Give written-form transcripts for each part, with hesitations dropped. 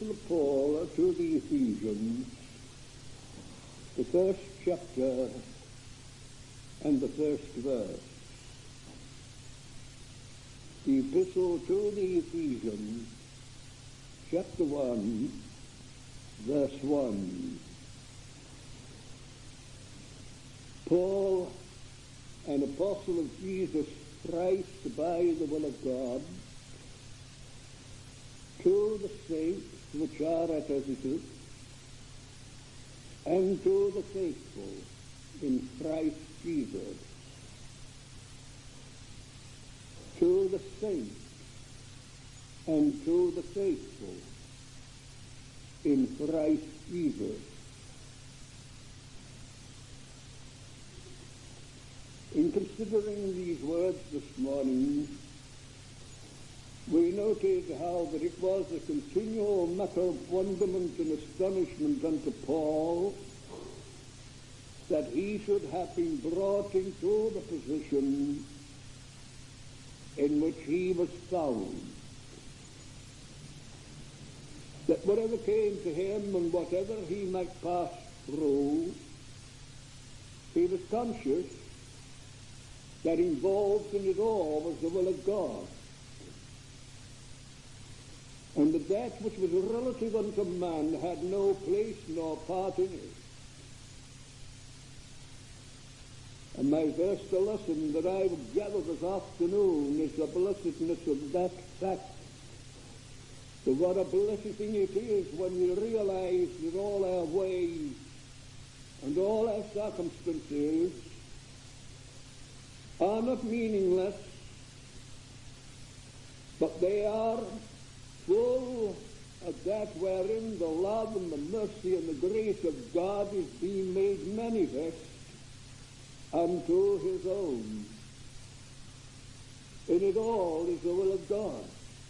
Epistle of Paul to the Ephesians, the first chapter and the first verse. The Epistle to the Ephesians, chapter 1, verse 1. Paul, an apostle of Jesus Christ by the will of God, to the saints which are at Ephesus, and to the faithful in Christ Jesus. To the saints and to the faithful in Christ Jesus. In considering these words this morning, we noted how that it was a continual matter of wonderment and astonishment unto Paul that he should have been brought into the position in which he was found. That whatever came to him and whatever he might pass through, he was conscious that involved in it all was the will of God. And that which was relative unto man had no place nor part in it. And my first lesson that I would gather this afternoon is the blessedness of that fact. So what a blessed thing it is when we realize that all our ways and all our circumstances are not meaningless, but they are full of that wherein the love and the mercy and the grace of God is being made manifest unto his own. In it all is the will of God.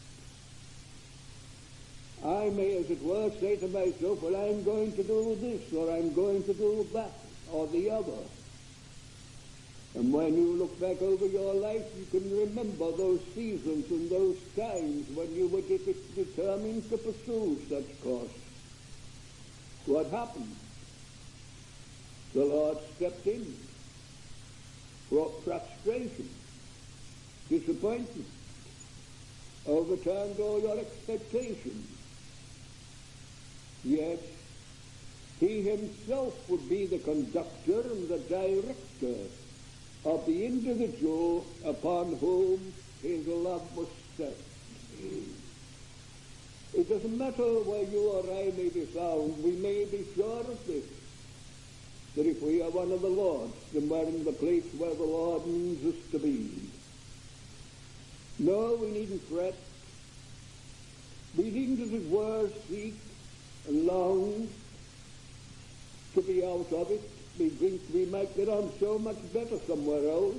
I may, as it were, say to myself, well, I'm going to do this, or I'm going to do that, or the other. And when you look back over your life, you can remember those seasons and those times when you were determined to pursue such course. What happened? The Lord stepped in, brought frustration, disappointment, overturned all your expectations. Yet, he himself would be the conductor and the director of the individual upon whom his love was set. It doesn't matter where you or I may be found, we may be sure of this, that if we are one of the Lord's, then we're in the place where the Lord means us to be. No, we needn't fret. We needn't, as it were, seek and long to be out of it. We think we might get on so much better somewhere else.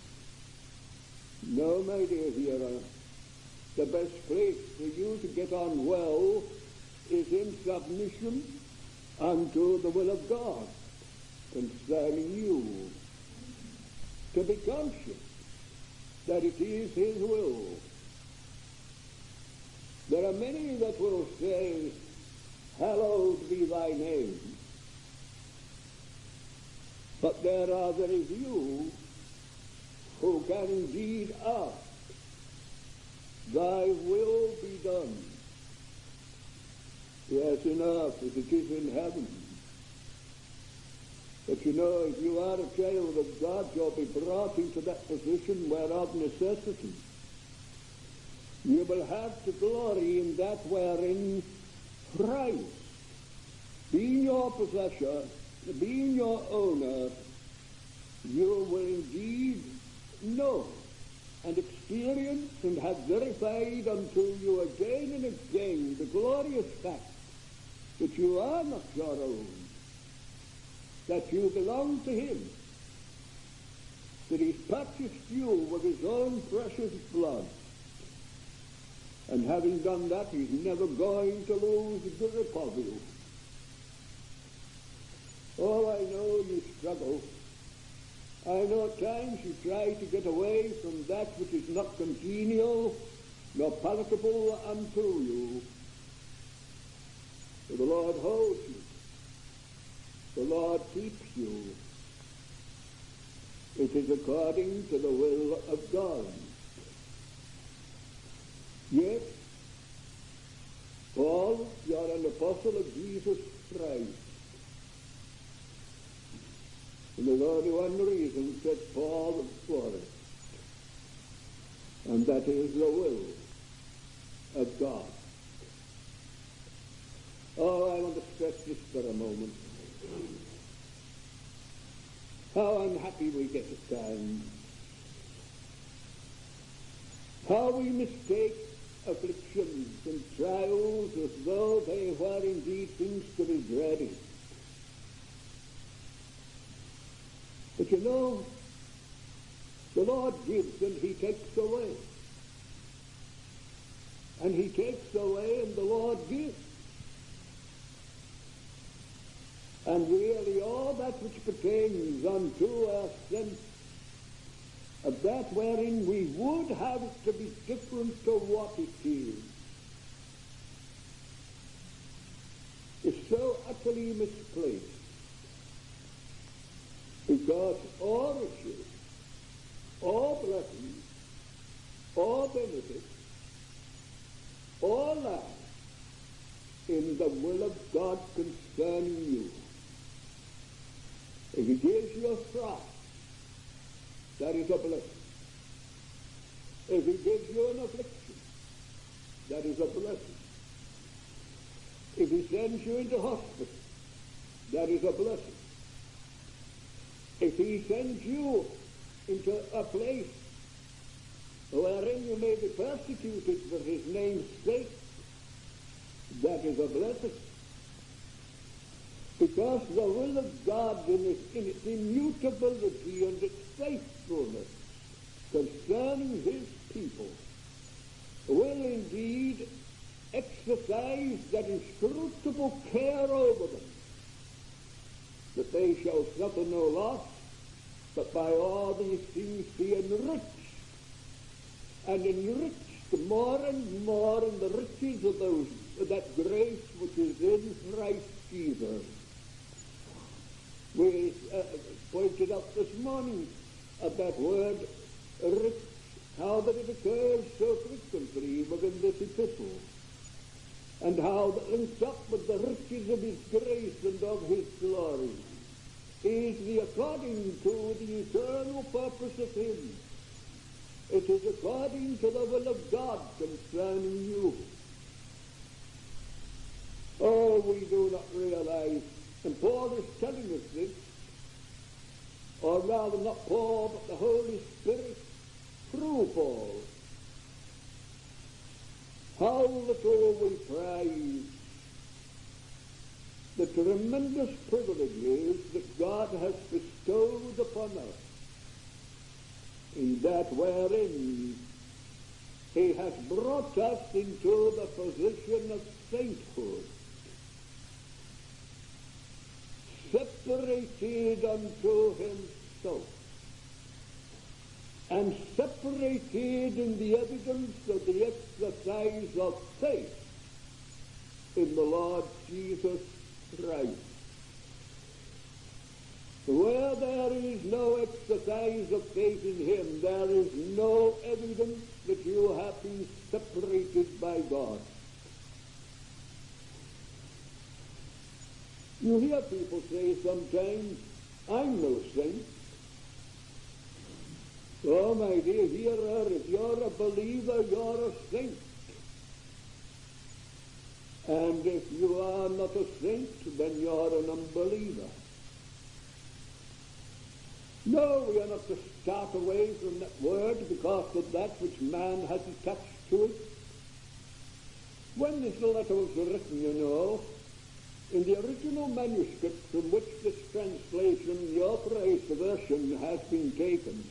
No, my dear hearer, the best place for you to get on well is in submission unto the will of God concerning you. To be conscious that it is his will. There are many that will say, hallowed be thy name. But there are very few who can indeed ask, thy will be done. Yes, in earth as it is in heaven. But you know, if you are a child of God, you'll be brought into that position where of necessity you will have to glory in that wherein Christ, being your possessor, being your owner, you will indeed know and experience and have verified unto you again and again the glorious fact that you are not your own, that you belong to him, that he's purchased you with his own precious blood. And having done that, he's never going to lose the grip of you. Oh, I know you struggle. I know at times you try to get away from that which is not congenial nor palatable unto you. The Lord holds you. The Lord keeps you. It is according to the will of God. Yes, Paul, you are an apostle of Jesus Christ. And there's only one reason that Paul for it. And that is the will of God. Oh, I want to stress this for a moment. How unhappy we get at times. How we mistake afflictions and trials as though they were indeed things to be dreaded. But you know, the Lord gives and he takes away. And he takes away and the Lord gives. And really all that which pertains unto our sense of that wherein we would have it to be different to what it is so utterly misplaced. Because all riches, all blessings, all benefits, all life in the will of God concerning you. If he gives you a frost, that is a blessing. If he gives you an affliction, that is a blessing. If he sends you into hospital, that is a blessing. If he sends you into a place wherein you may be persecuted for his name's sake, that is a blessing. Because the will of God in its immutability and its faithfulness concerning his people will indeed exercise that inscrutable care over them, that they shall suffer no loss, but by all these things be enriched, and enriched more and more in the riches of that grace which is in Christ Jesus. We pointed out this morning of that word rich, how that it occurs so frequently within this epistle, and how that links up with the riches of his grace and of his glory is the according to the eternal purpose of him. It is according to the will of God concerning you. Oh, we do not realize, and Paul is telling us this, or rather not Paul, but the Holy Spirit through Paul, how little we prize the tremendous privileges that God has bestowed upon us, in that wherein he has brought us into the position of sainthood, separated unto himself, and separated in the evidence of the exercise of faith in the Lord Jesus Christ. Where there is no exercise of faith in him, there is no evidence that you have been separated by God. You hear people say sometimes, I'm no saint. Oh, my dear hearer, if you're a believer, you're a saint. And if you are not a saint, then you're an unbeliever. No, we are not to start away from that word because of that which man has attached to it. When this letter was written, you know, in the original manuscript from which this translation, the Authorized Version, has been taken,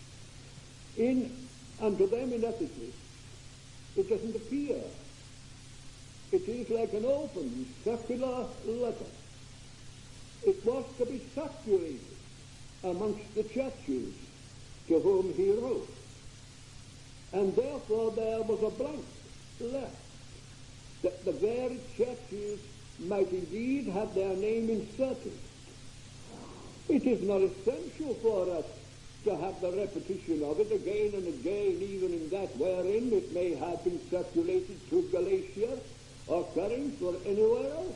unto them in Ephesus, it doesn't appear. It is like an open, circular letter. It was to be circulated amongst the churches to whom he wrote. And therefore there was a blank left, that the very churches might indeed have their name inserted. It is not essential for us to have the repetition of it again and again, even in that wherein it may have been circulated to Galatia or Corinth or anywhere else.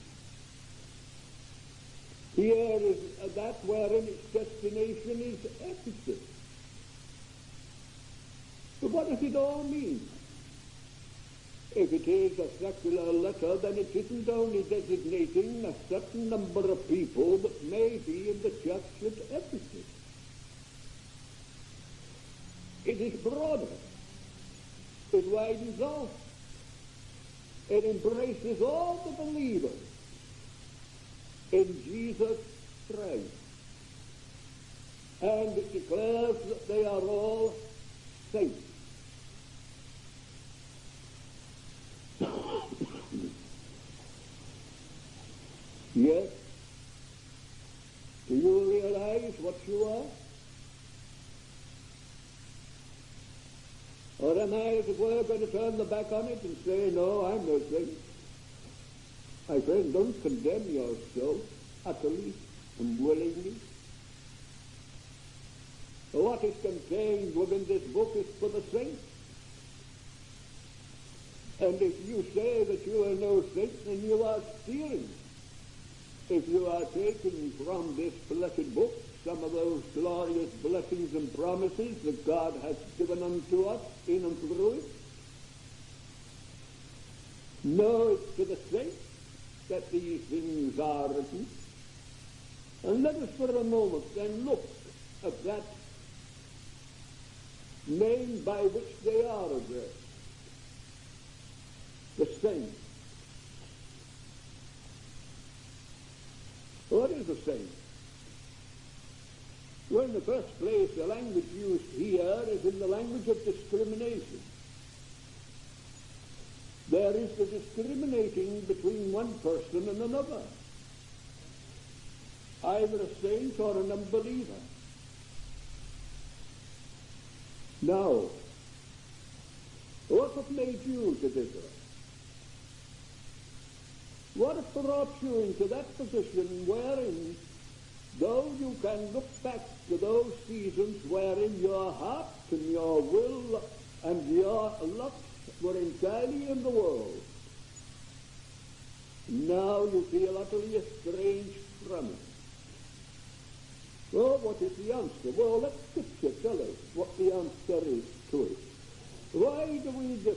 Here is that wherein its destination is Ephesus. But what does it all mean? If it is a secular letter, then it isn't only designating a certain number of people that may be in the church at Ephesus. It is broader. It widens out. It embraces all the believers in Jesus Christ. And it declares that they are all saints. Yes. Do you realize what you are? Or am I, as it were, going to turn the back on it and say, no, I'm no saint? My friend, don't condemn yourself utterly and willingly. What is contained within this book is for the saints. And if you say that you are no saint, then you are stealing. If you are taking from this blessed book some of those glorious blessings and promises that God has given unto us in and through it, know it's to the saints that these things are written. And let us for a moment then look at that name by which they are addressed. The saints. What is a saint? Well, in the first place, the language used here is in the language of discrimination. There is the discriminating between one person and another, either a saint or an unbeliever. Now, what has made you to differ? What has brought you into that position wherein, though you can look back to those seasons wherein your heart and your will and your lust were entirely in the world, now you feel utterly estranged from it? Well, what is the answer? Well, let Scripture tell us what the answer is to it. Why do we differ?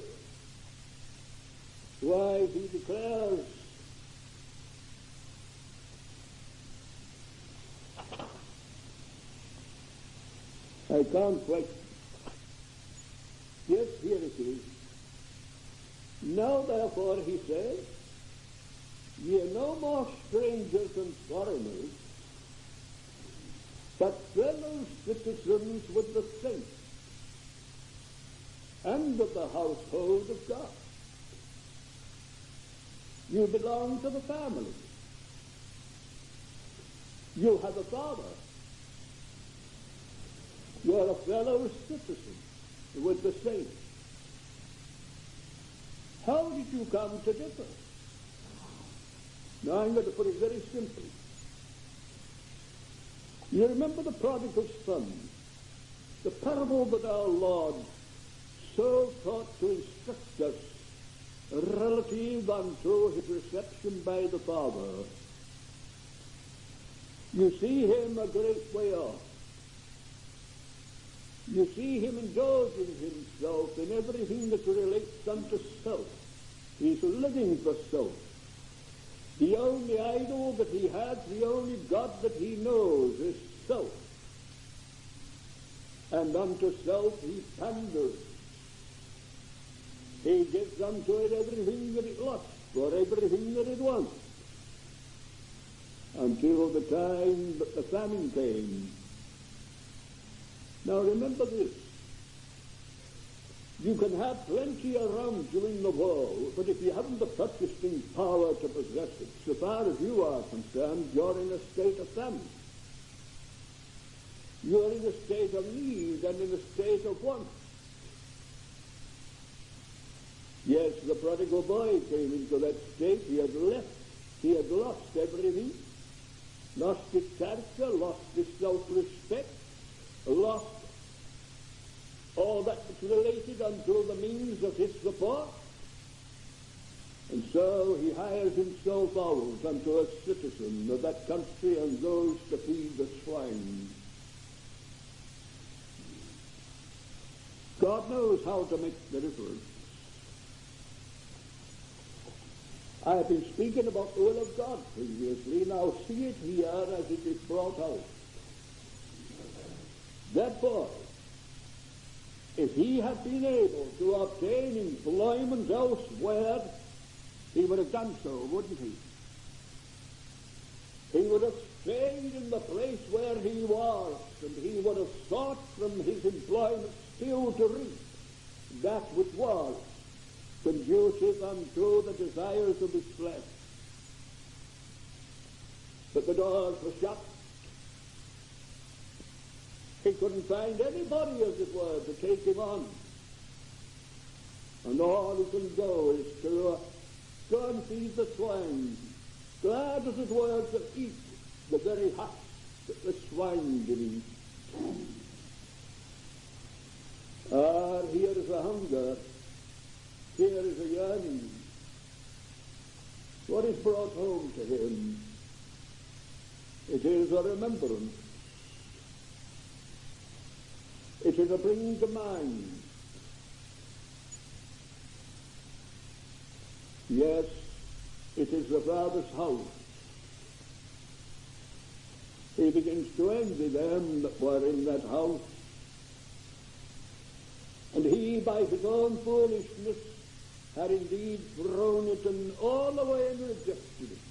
Why, he declares, I can't quite. Yes, here it is. Now, therefore, he says, ye are no more strangers and foreigners, but fellow citizens with the saints and of the household of God. You belong to the family. You have a father. You are a fellow citizen with the saints. How did you come to differ? Now I'm going to put it very simply. You remember the prodigal son, the parable that our Lord so taught to instruct us relative unto his reception by the Father. You see him a great way off. You see him indulging himself in everything that relates unto self. He's living for self. The only idol that he has, the only God that he knows is self. And unto self he panders. He gives unto it everything that it lusts for, everything that it wants. Until the time that the famine came. Now remember this. You can have plenty around you in the world, but if you haven't the purchasing power to possess it, so far as you are concerned, you're in a state of famine. You're in a state of need and in a state of want. Yes, the prodigal boy came into that state. He had left He had lost everything, lost his character, lost his self-respect, lost all that which related unto the means of his support. And so he hires himself out unto a citizen of that country and goes to feed the swine. God knows how to make the difference. I have been speaking about the will of God previously. Now see it here as it is brought out. That boy, if he had been able to obtain employment elsewhere, he would have done so, wouldn't he? He would have stayed in the place where he was, and he would have sought from his employment still to reap that which was conducive unto the desires of his flesh. But the doors were shut. He couldn't find anybody, as it were, to take him on. And all he can go is to go and feed the swine, glad, as it were, to eat the very husk that the swine did eat. Here is a hunger. Here is a yearning. What is brought home to him? It is a remembrance. It is a bringing to mind. Yes, it is the Father's house. He begins to envy them that were in that house. And he, by his own foolishness, had indeed thrown it and all away and rejected it.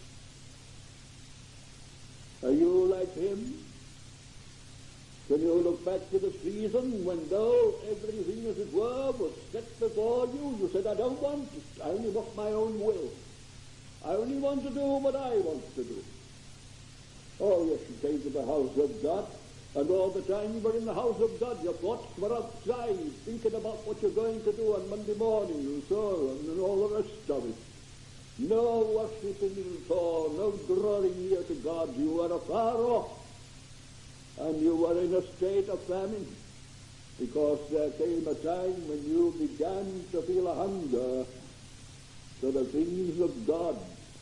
Are you like him? Can you look back to the season when, though everything, as it were, was set before you, you said, I don't want it. I only want my own will. I only want to do what I want to do. Oh, yes, you came to the house of God, and all the time you were in the house of God, your thoughts were outside, thinking about what you're going to do on Monday morning, and so on, and all the rest of it. No worshiping at all, no drawing near to God. You were afar off, and you were in a state of famine, because there came a time when you began to feel a hunger for the things of God.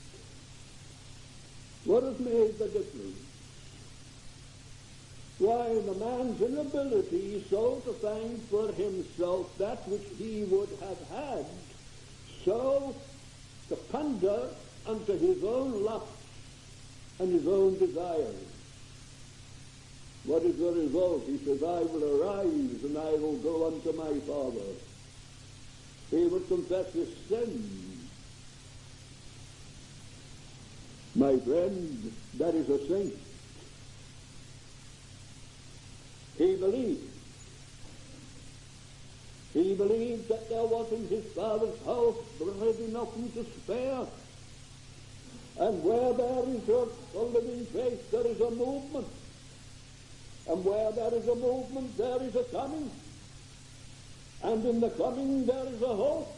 What has made the difference? Why, the man's inability so to find for himself that which he would have had, so to pander unto his own lusts and his own desires. What is the result? He says, I will arise and I will go unto my Father. He would confess his sin. My friend, that is a saint. He believed. He believed that there was in his Father's house bread enough and to spare. And where there is a living faith, there is a movement. And where there is a movement, there is a coming. And in the coming, there is a hope.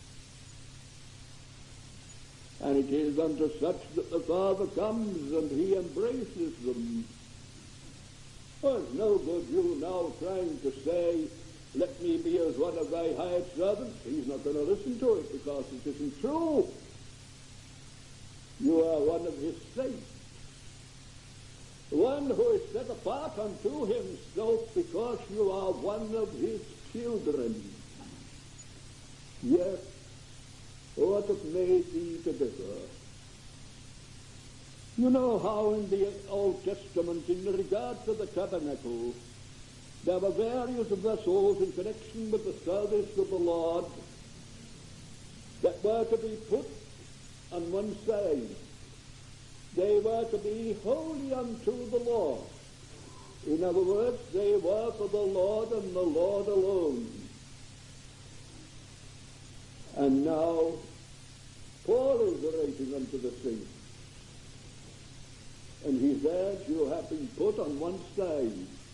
And it is unto such that the Father comes and he embraces them. Well, it's no good you now trying to say, let me be as one of thy hired servants. He's not going to listen to it because it isn't true. You are one of his saints. One who is set apart unto himself because you are one of his children. Yes, what it may be to differ. You know how in the Old Testament, in regard to the tabernacle, there were various vessels in connection with the service of the Lord that were to be put on one side. They were to be holy unto the Lord. In other words, they were for the Lord and the Lord alone. And now, Paul is writing unto the saints. And he says, you have been put on one side.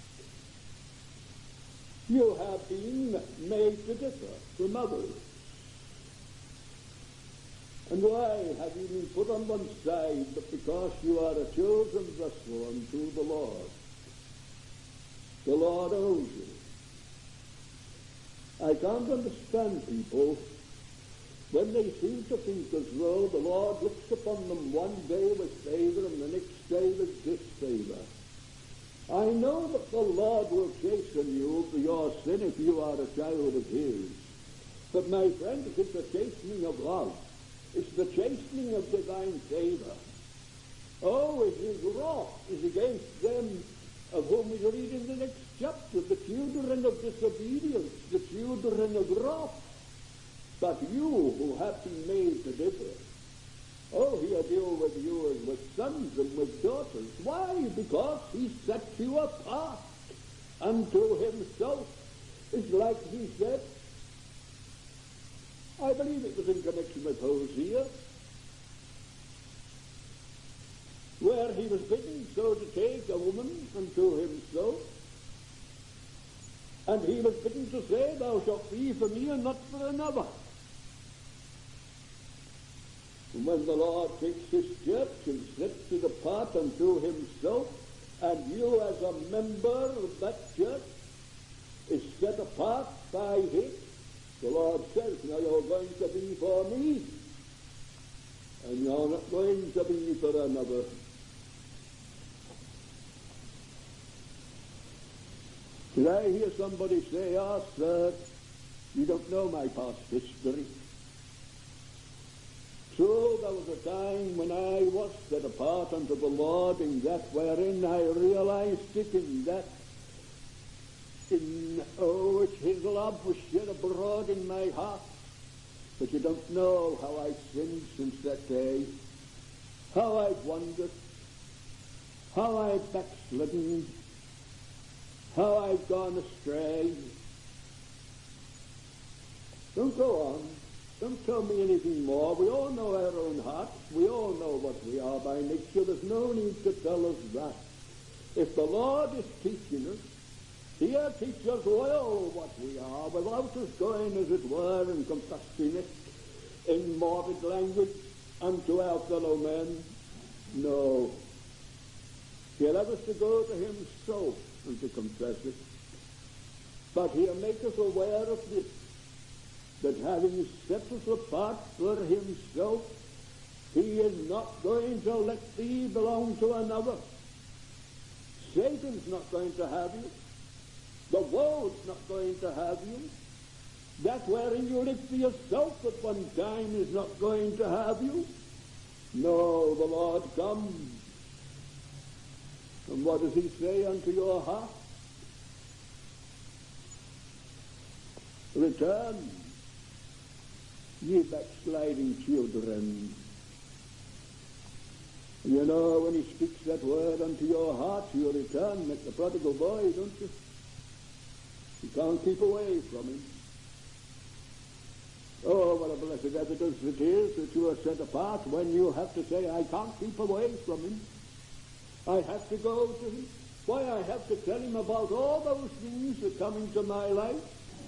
You have been made to differ from others. And why have you been put on one side but because you are a chosen vessel unto the Lord? The Lord owns you. I can't understand people when they seem to think as though the Lord looks upon them one day with favor and the next day with disfavor. I know that the Lord will chasten you for your sin if you are a child of His. But my friend, it's the chastening of love. It's the chastening of divine favor. Oh, His wrath is against them of whom we read in the next chapter, the children of disobedience, the children of wrath. But you who have been made to differ, oh, He'll deal with you as with sons and with daughters. Why? Because He set you apart unto Himself. It's like He said, I believe it was in connection with Hosea, where he was bidden so to take a woman unto himself, and he was bidden to say, thou shalt be for me and not for another. And when the Lord takes His church and sets it apart unto Himself, and you as a member of that church is set apart by Him, the Lord says, now you're going to be for me, and you're not going to be for another. Did I hear somebody say, oh, sir, you don't know my past history? So there was a time when I was set apart unto the Lord in that wherein I realized it, which His love was shed abroad in my heart. But you don't know how I've sinned since that day, how I've wandered, how I've backslidden, how I've gone astray. Don't go on. Don't tell me anything more. We all know our own hearts. We all know what we are by nature. There's no need to tell us that. If the Lord is teaching us, He'll teach us well what we are, without us going, as it were, and confessing it in morbid language unto our fellow men. No. He'll have us to go to Himself and to confess it. But He'll make us aware of this, that having set us apart for Himself, He is not going to let thee belong to another. Satan's not going to have you. The world's not going to have you. That wherein you lived for yourself at one time is not going to have you. No, the Lord comes. And what does He say unto your heart? Return, ye backsliding children. You know, when He speaks that word unto your heart, you return like the prodigal boy, don't you? You can't keep away from Him. Oh, what a blessed evidence it is that you are set apart when you have to say, I can't keep away from Him. I have to go to Him. Why, I have to tell Him about all those things that come into my life.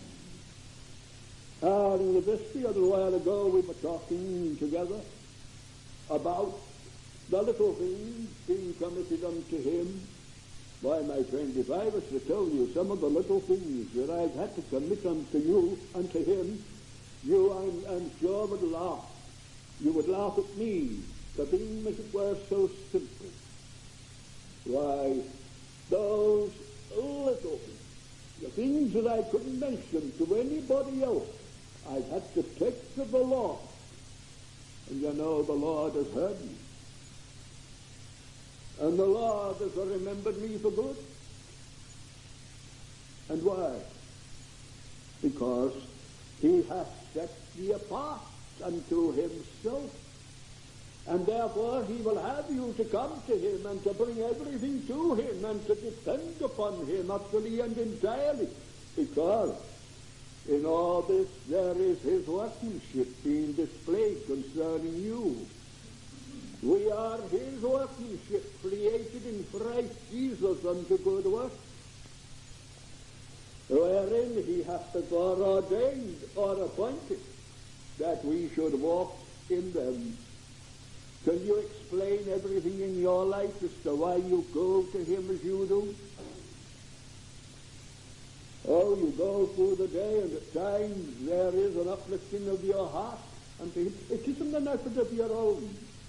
In the vestry a little while ago, we were talking together about the little things being committed unto Him. Why, my friend, if I was to tell you some of the little things that I've had to commit unto you, unto Him, you, I'm sure, would laugh. You would laugh at me for being, as it were, so simple. Why, those little things, the things that I couldn't mention to anybody else, I've had to take to the Lord. And you know, the Lord has heard me. And the Lord has remembered me for good. And why? Because He hath set thee apart unto Himself. And therefore He will have you to come to Him and to bring everything to Him and to depend upon Him utterly and entirely. Because in all this there is His workmanship being displayed concerning you. We are His workmanship, created in Christ Jesus unto good works, wherein He hath before ordained or appointed that we should walk in them. Can you explain everything in your life as to why you go to him as you do? Oh, you go through the day, and at times there is an uplifting of your heart unto him. It isn't an effort of your own.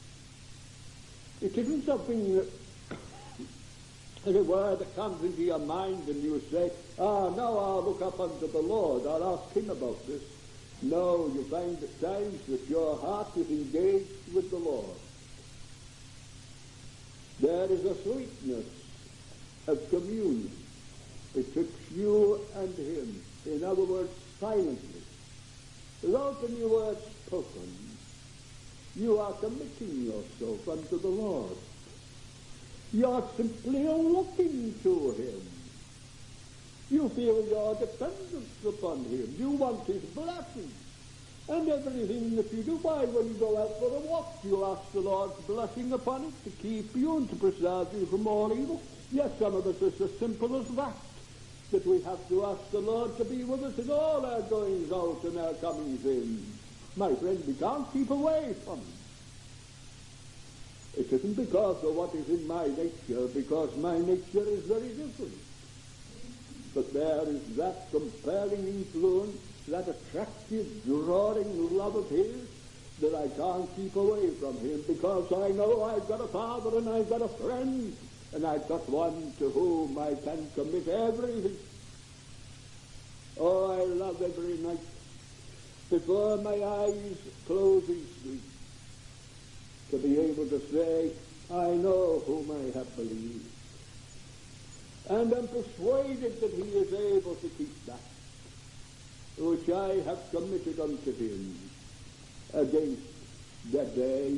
It isn't something that, as it were, that comes into your mind and you say, now I'll look up unto the Lord, I'll ask him about this. No, you find at times that your heart is engaged with the Lord. There is a sweetness of communion betwixt you and him. In other words, silently, without any words spoken, you are committing yourself unto the Lord. You are simply looking to him. You feel your dependence upon him. You want his blessing. And everything that you do, why, when you go out for a walk, you ask the Lord's blessing upon it to keep you and to preserve you from all evil. Yes, some of us is as simple as that we have to ask the Lord to be with us in all our goings out and our comings in. My friend, we can't keep away from him. It isn't because of what is in my nature, because my nature is very different. But there is that compelling influence, that attractive, drawing love of his, that I can't keep away from him, because I know I've got a father and I've got a friend, and I've got one to whom I can commit everything. Oh, I love every night, before my eyes close in sleep, to be able to say, I know whom I have believed. And am persuaded that he is able to keep that which I have committed unto him against the day.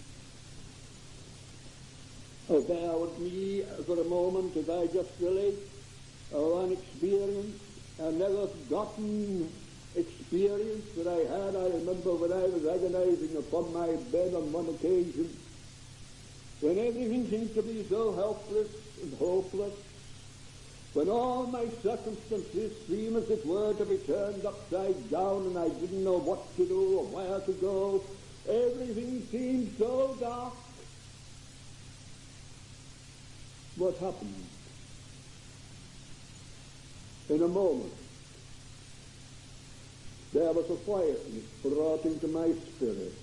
Oh, bear with me for a moment as I just relate one experience, a never forgotten experience that I had. I remember when I was agonizing upon my bed on one occasion, when everything seemed to be so helpless and hopeless, when all my circumstances seemed as it were to be turned upside down and I didn't know what to do or where to go. Everything seemed so dark. What happened? In a moment, there was a quietness brought into my spirit.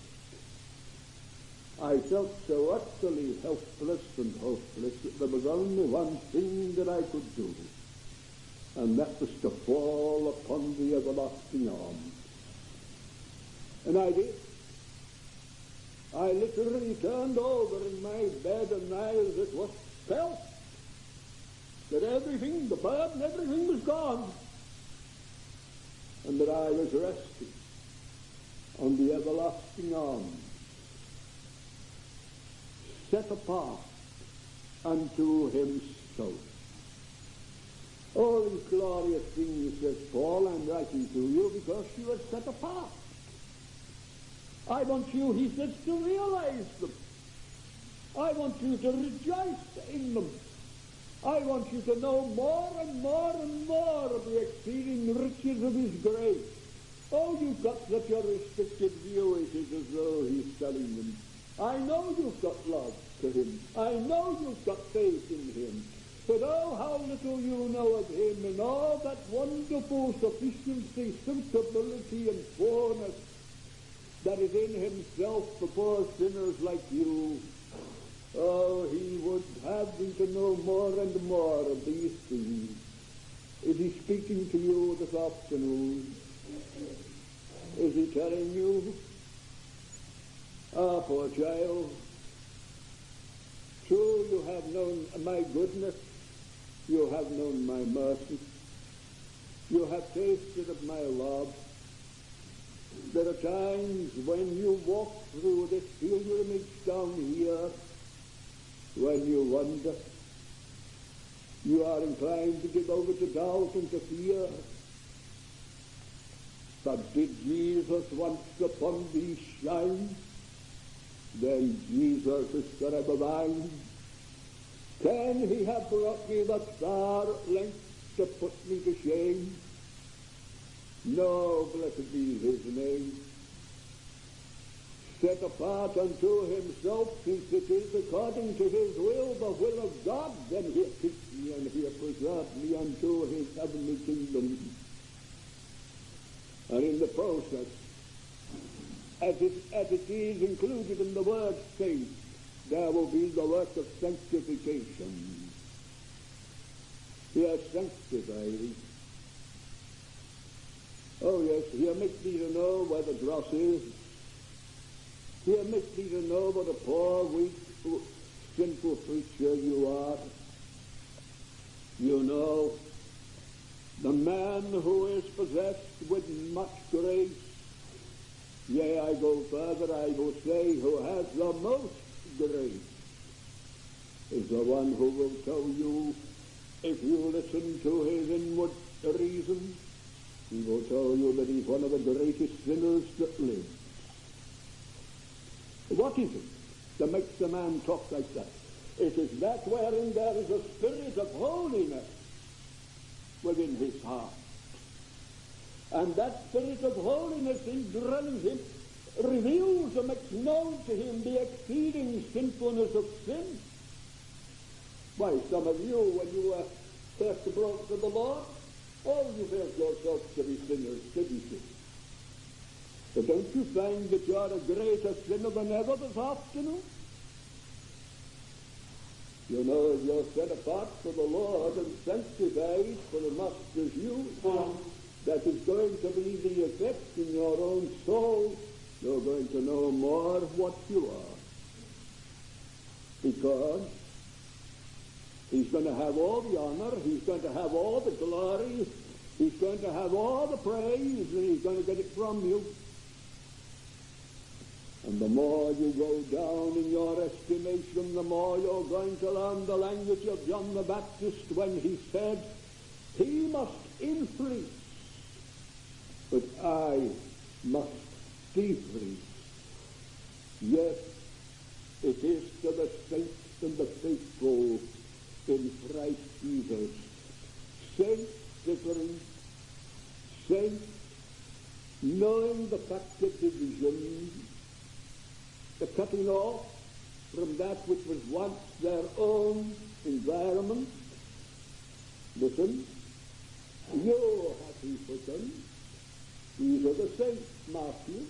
I felt so utterly helpless and hopeless that there was only one thing that I could do, and that was to fall upon the everlasting arms. And I did. I literally turned over in my bed, and I, as it was, felt that everything, the burden, everything was gone, and that I was resting on the everlasting arms, set apart unto himself. All these glorious things, says Paul, I'm writing to you because you are set apart. I want you, he says, to realize them. I want you to rejoice in them. I want you to know more and more and more of the exceeding riches of his grace. Oh, you've got such a restricted view, it is as though he's telling them. I know you've got love to him. I know you've got faith in him. But oh, how little you know of him and all that wonderful sufficiency, suitability, and fullness that is in himself for poor sinners like you. Oh, he would have thee to know more and more of these things. Is he speaking to you this afternoon? Is he telling you, ah, poor child, true, you have known my goodness, you have known my mercy, you have tasted of my love. There are times when you walk through this pilgrimage down here, when you wonder, you are inclined to give over to doubt and to fear. But did Jesus once upon thee shine? Then Jesus is forever mine. Can he have brought me thus far at length to put me to shame? No, blessed be his name. set apart unto himself, since it is according to his will, the will of God, then he'll keep me and he'll preserve me unto his heavenly kingdom. And in the process, as it is included in the word saint, there will be the work of sanctification. He has sanctified. Oh yes, he'll make me to know where the dross is. He'll make me to know what a poor, weak, sinful creature you are. You know, the man who is possessed with much grace, yea, I go further, I will say, who has the most grace, is the one who will tell you, if you listen to his inward reason, he will tell you that he's one of the greatest sinners that live. What is it that makes a man talk like that? It is that wherein there is a spirit of holiness within his heart. And that spirit of holiness indwelling him reveals and makes known to him the exceeding sinfulness of sin. Why, some of you, when you were first brought to the Lord, you felt yourselves to be sinners, didn't you? But don't you find that you are a greater sinner than ever this afternoon? You know, if you're set apart for the Lord and sanctified for the Master's use, that is going to be the effect in your own soul. You're going to know more what you are. Because he's going to have all the honor, he's going to have all the glory, he's going to have all the praise, and he's going to get it from you. And the more you go down in your estimation, the more you're going to learn the language of John the Baptist when he said, he must increase, but I must decrease. Yes, it is to the saints and the faithful in Christ Jesus. Saints differing, saints knowing the fact of division, the cutting off from that which was once their own environment. Listen, you happy person, these are the saints, Matthew.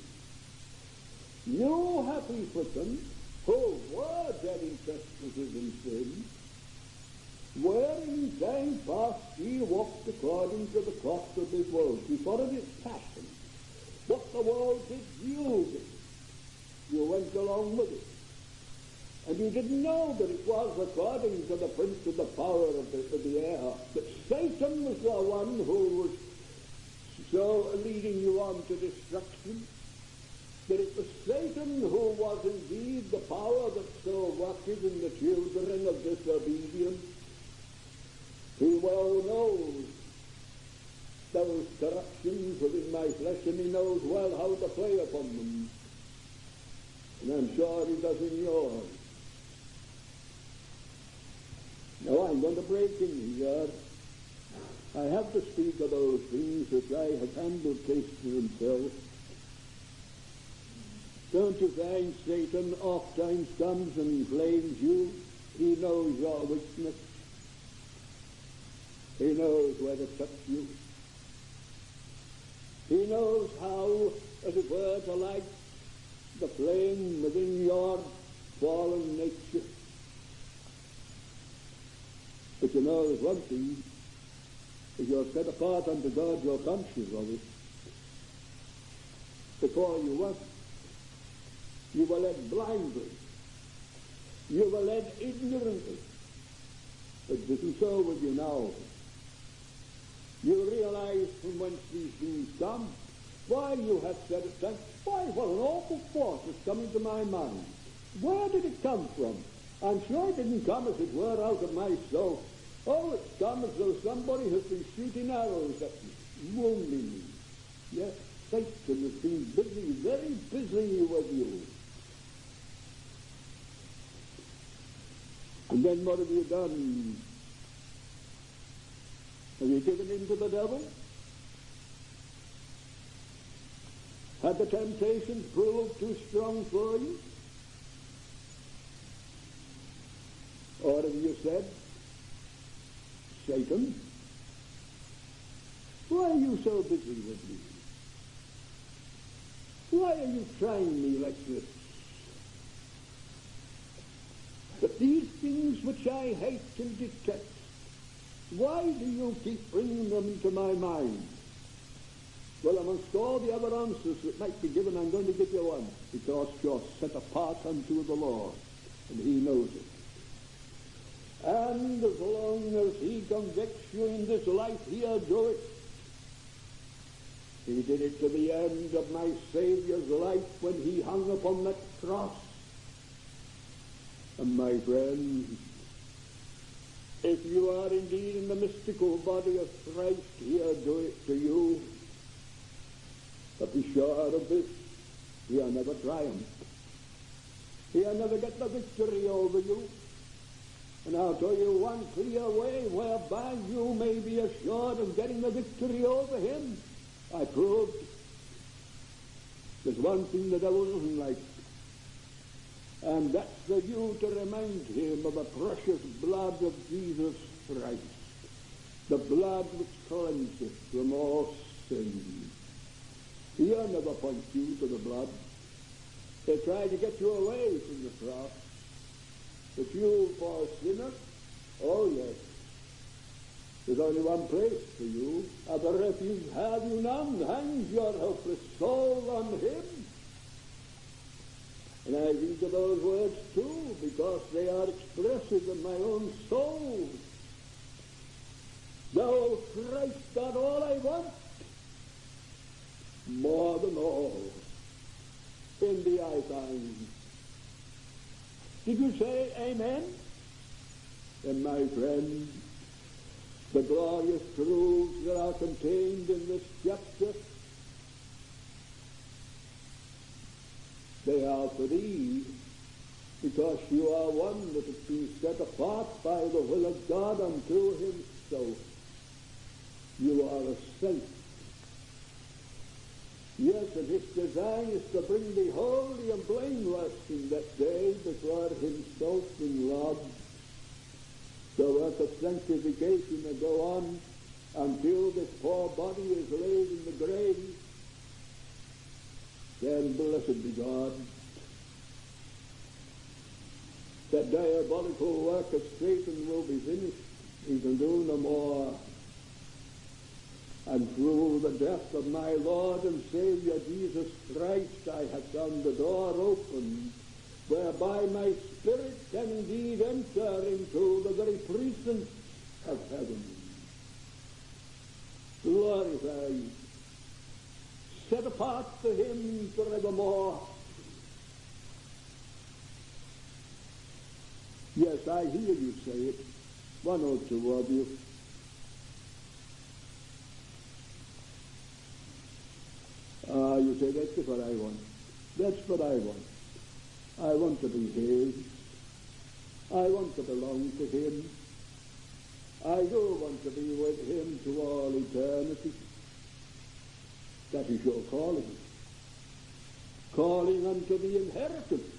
You happy person, who were dead in trespasses and sins, where in time past ye walked according to the course of this world, before of its passion. What the world did, you did. You went along with it. And you didn't know that it was according to the prince of the power of the air, that Satan was the one who was so leading you on to destruction, that it was Satan who was indeed the power that so worked in the children of disobedience. He well knows those corruptions within my flesh, and he knows well how to play upon them. And I'm sure he does in yours. Now I'm going to break in here. I have to speak of those things which I have handled tasting himself. Don't you find Satan oft times comes and blames you? He knows your weakness. He knows where to touch you. He knows how, as it were, to light the flame within your fallen nature. But you know, there's one thing. If you're set apart unto God, you're conscious of it. Before you weren't. You were led blindly. You were led ignorantly. But it isn't so with you now. You realize from whence these things come. Why, you have said it then. Why, what an awful thought has come into my mind. Where did it come from? I'm sure it didn't come, as it were, out of myself. Oh, it's come as though somebody has been shooting arrows at me, wounding me. Yes, Satan has been busy, very busy with you. And then what have you done? Have you given in to the devil? Had the temptation proved too strong for you? Or have you said, Satan, why are you so busy with me? Why are you trying me like this? But these things which I hate and detest, why do you keep bringing them into my mind? Well, amongst all the other answers that might be given, I'm going to give you one, because you're set apart unto the Lord, and he knows it. And as long as he convicts you in this life, he'll do it. He did it to the end of my Saviour's life when he hung upon that cross. And my friend, if you are indeed in the mystical body of Christ, he'll do it to you. But be sure of this, he'll never triumph. He'll never get the victory over you. And I'll tell you one clear way whereby you may be assured of getting the victory over him. I proved there's one thing the devil doesn't like, and that's for you to remind him of the precious blood of Jesus Christ, the blood which cleanseth from all sin. He'll never point you to the blood. He'll try to get you away from the cross. But you, poor sinner, oh yes, there's only one place for you. Other refuge have you none. Hang your helpless soul on him. And I think of those words too, because they are expressive of my own soul. Thou, Christ, art all I want, more than all, in thee I find. Did you say amen? And my friend, the glorious truths that are contained in this chapter, they are for thee, because you are one that has been set apart by the will of God unto himself. You are a saint. Yes, and his design is to bring thee holy and blameless in that day before himself in love. The work of sanctification will go on until this poor body is laid in the grave. Then blessed be God. That diabolical work of Satan will be finished. He can do no more. And through the death of my Lord and Savior Jesus Christ, I have found the door open, whereby my spirit can indeed enter into the very precincts of heaven. Glorified, set apart to him forevermore. Yes, I hear you say it, one or two of you. You say, that's what I want. That's what I want. I want to be his. I want to belong to him. I do want to be with him to all eternity. That is your calling. Calling unto the inheritance.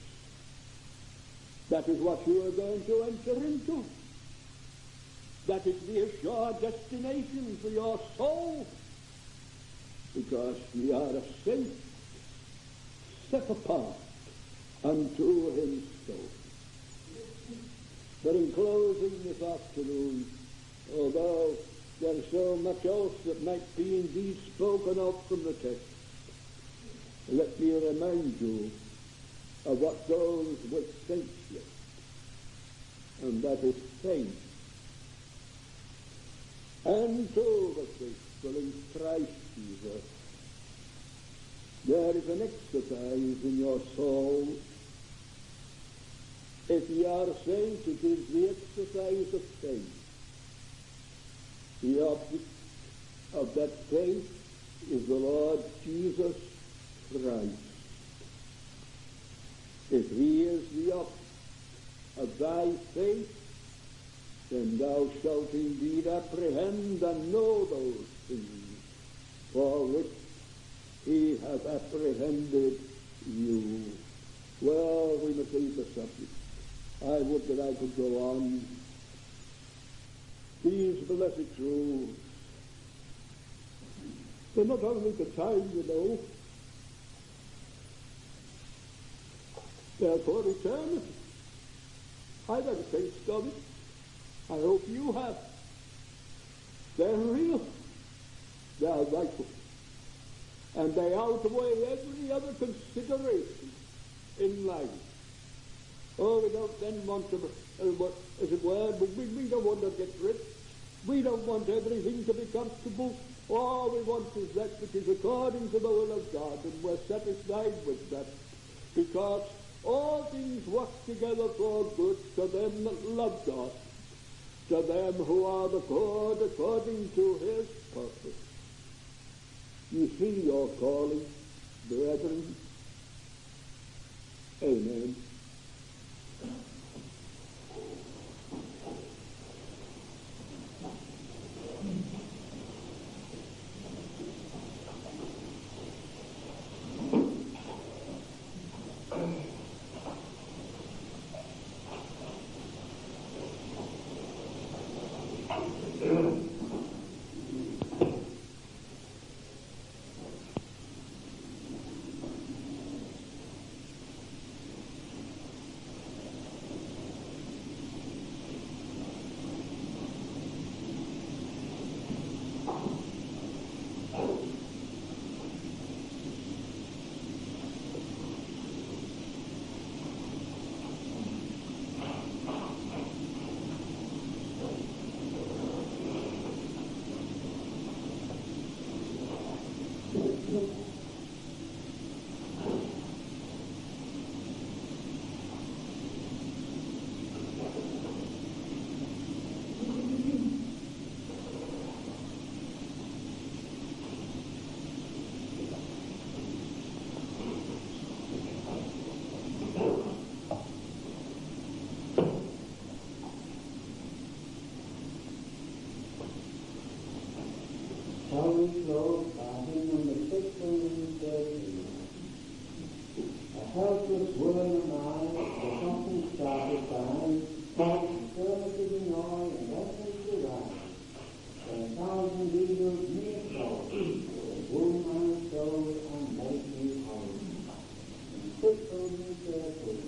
That is what you are going to enter into. That is the assured destination for your soul. Because we are a saint, set apart unto himself. But in closing this afternoon, although there is so much else that might be indeed spoken of from the text, let me remind you of what goes with saintship, and that is faith. And to the faithful in Christ Jesus, there is an exercise in your soul. If ye are saints, it is the exercise of faith. The object of that faith is the Lord Jesus Christ. If he is the object of thy faith, then thou shalt indeed apprehend and know those things for which he hath apprehended you. Well, we must leave the subject. I would that I could go on. These blessed truths, they're not only for time, you know, they're for eternity. I've had a taste of it. I hope you have. They're real. They're vital. And they outweigh every other consideration in life. Oh, we don't then want to, as it were, we don't want to get rich. We don't want everything to be comfortable. All we want is that which is according to the will of God, and we're satisfied with that. Because all things work together for good to them that love God, to them who are the called according to his purpose. You see your calling, brethren. Amen. Holy Ghost, by him on the 16th day, a helpless woman of mine, the something started by, services in oil and lessons to rise, and 1,000 eagles near close, wound my soul and make me whole, and tickled me carefully.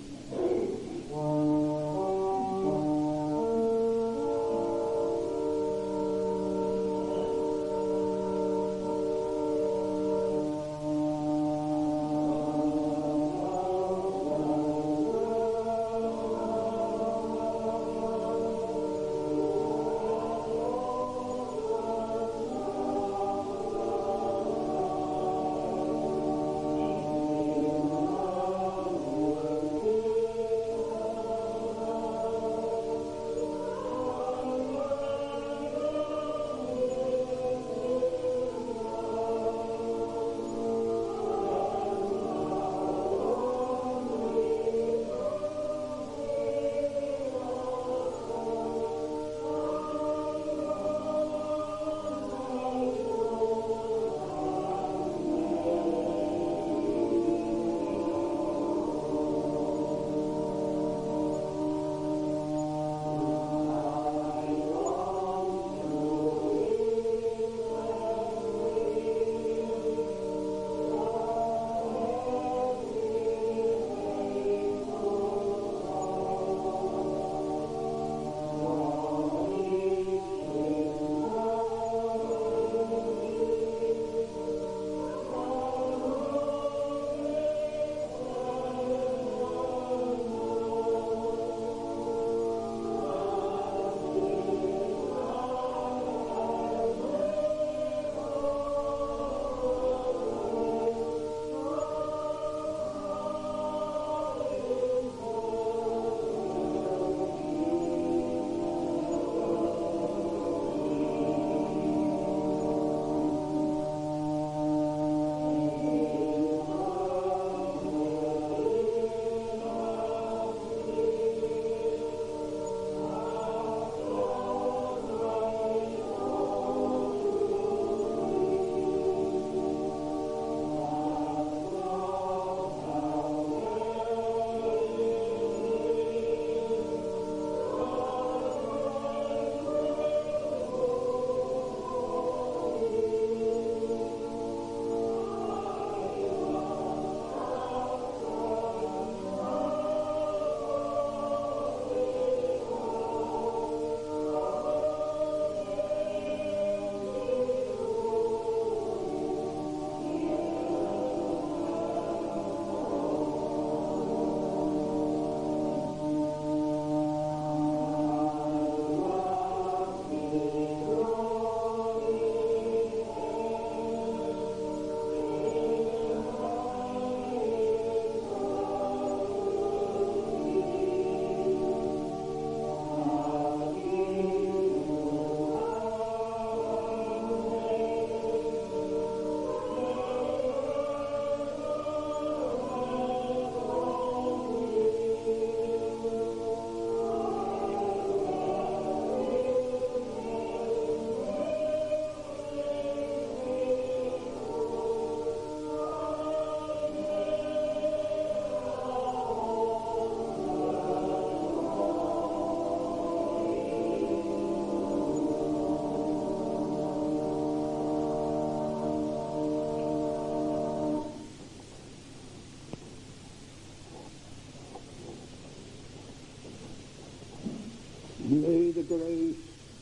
May the grace,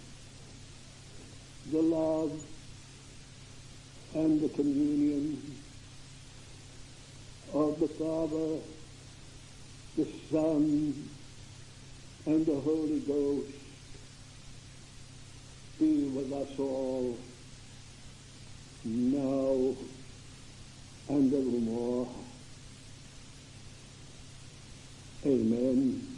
the love, and the communion of the Father, the Son, and the Holy Ghost be with us all, now and evermore. Amen.